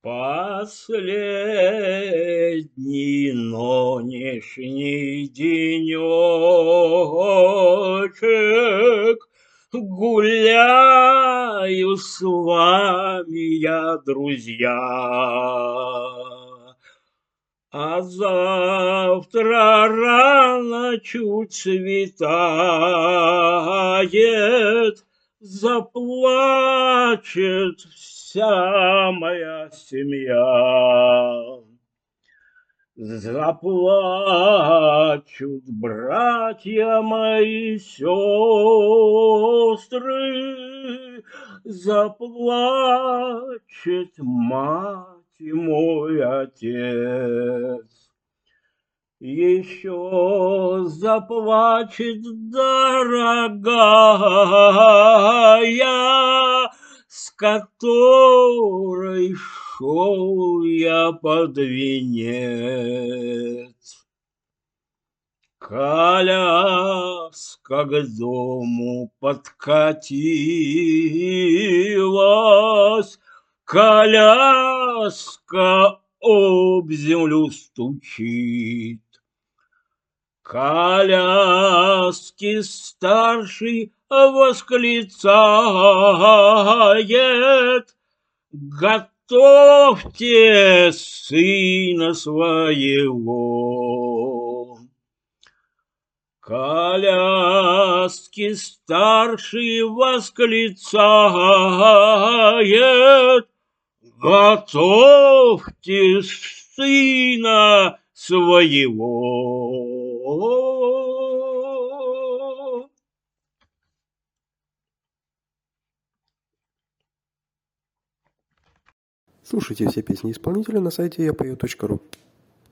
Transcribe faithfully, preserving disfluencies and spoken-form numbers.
Последний нонешний денечек гуляю с вами я, друзья. А завтра рано чуть светает, заплачет вся моя семья. Заплачут братья мои, сестры, заплачет мать и мой отец. Еще заплачет дорогая, с которой шел я под венец. Коляска к дому подкатилась, коляска об землю стучит. Коляски старший восклицает: готовьте сына своего. Коляски старший восклицает: готовьте сына своего. Слушайте все песни исполнителя на сайте я пою точка ру.